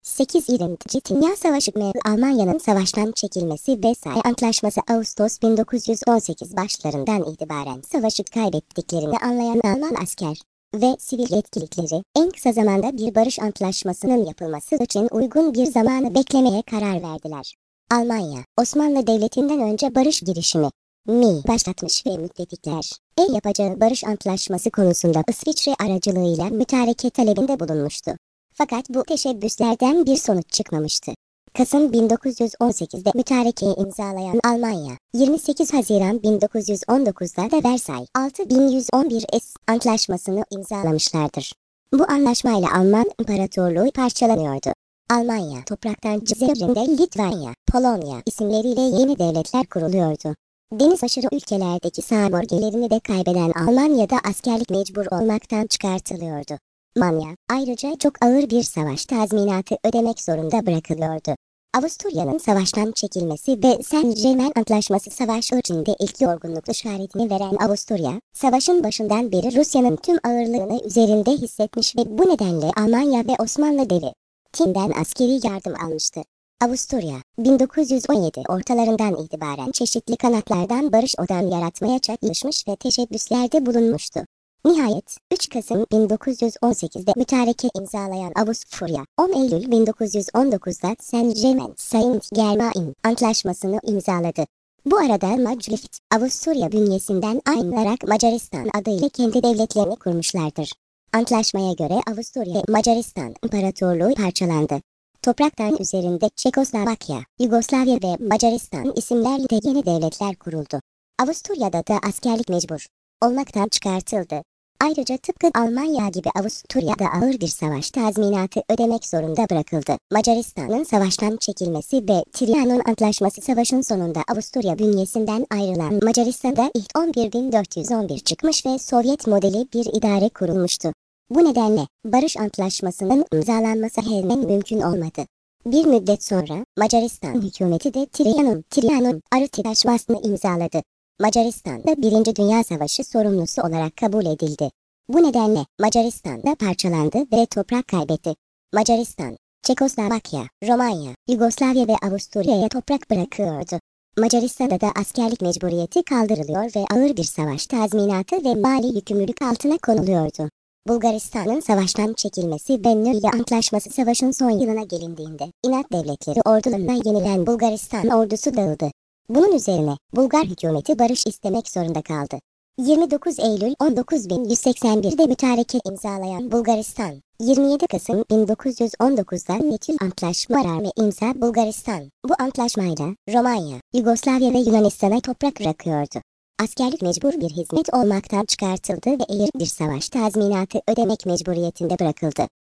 8. Dünya Savaşı Almanya'nın savaştan çekilmesi Versay Antlaşması Ağustos 1918 başlarından itibaren savaşı kaybettiklerini anlayan Alman asker ve sivil yetkilileri en kısa zamanda bir barış antlaşmasının yapılması için uygun bir zamanı beklemeye karar verdiler. Almanya, Osmanlı Devleti'nden önce barış girişimi başlatmış ve müttefikler yapacağı barış antlaşması konusunda İsviçre aracılığıyla mütareke talebinde bulunmuştu. Fakat bu teşebbüslerden bir sonuç çıkmamıştı. Kasım 1918'de mütarekeyi imzalayan Almanya, 28 Haziran 1919'da da Versay 6111 Antlaşması'nı imzalamışlardır. Bu anlaşmayla Alman İmparatorluğu parçalanıyordu. Almanya topraktan üzerinde Litvanya, Polonya isimleriyle yeni devletler kuruluyordu. Deniz aşırı ülkelerdeki sağ bölgelerini de kaybeden Almanya'da askerlik mecbur olmaktan çıkartılıyordu. Almanya, ayrıca çok ağır bir savaş tazminatı ödemek zorunda bırakılıyordu. Avusturya'nın savaştan çekilmesi ve Saint-Germain Antlaşması savaş içinde ilk yorgunluk işaretini veren Avusturya, savaşın başından beri Rusya'nın tüm ağırlığını üzerinde hissetmiş ve bu nedenle Almanya ve Osmanlı Devleti'nden askeri yardım almıştı. Avusturya, 1917 ortalarından itibaren çeşitli kanatlardan barış odan yaratmaya çalışmış ve teşebbüslerde bulunmuştu. Nihayet, 3 Kasım 1918'de mütareke imzalayan Avusturya, 10 Eylül 1919'da Saint-Germain Antlaşması'nı imzaladı. Bu arada Maclerit, Avusturya bünyesinden ayrılarak Macaristan adıyla kendi devletlerini kurmuşlardır. Antlaşmaya göre Avusturya Macaristan İmparatorluğu parçalandı. Topraktan üzerinde Çekoslovakya, Yugoslavya ve Macaristan isimlerle de yeni devletler kuruldu. Avusturya'da da askerlik mecbur olmaktan çıkartıldı. Ayrıca tıpkı Almanya gibi Avusturya'da ağır bir savaş tazminatı ödemek zorunda bırakıldı. Macaristan'ın savaştan çekilmesi ve Trianon Antlaşması savaşın sonunda Avusturya bünyesinden ayrılan Macaristan'da ilk 11.411 çıkmış ve Sovyet modeli bir idare kurulmuştu. Bu nedenle barış antlaşmasının imzalanması hemen mümkün olmadı. Bir müddet sonra Macaristan hükümeti de Trianon Antlaşması'nı imzaladı. Macaristan da 1. Dünya Savaşı sorumlusu olarak kabul edildi. Bu nedenle Macaristan da parçalandı ve toprak kaybetti. Macaristan, Çekoslovakya, Romanya, Yugoslavya ve Avusturya'ya toprak bırakıyordu. Macaristan'da da askerlik mecburiyeti kaldırılıyor ve ağır bir savaş tazminatı ve mali yükümlülük altına konuluyordu. Bulgaristan'ın savaştan çekilmesi ve Nöyle Antlaşması savaşın son yılına gelindiğinde inat devletleri ordularına yenilen Bulgaristan ordusu dağıldı. Bunun üzerine Bulgar hükümeti barış istemek zorunda kaldı. 29 Eylül 19.181'de mütareke imzalayan Bulgaristan, 27 Kasım 1919'da Metül Antlaşma kararı imza Bulgaristan. Bu antlaşmayla Romanya, Yugoslavya ve Yunanistan'a toprak bırakıyordu. Askerlik mecbur bir hizmet olmaktan çıkartıldı ve ağır bir savaş tazminatı ödemek mecburiyetinde bırakıldı.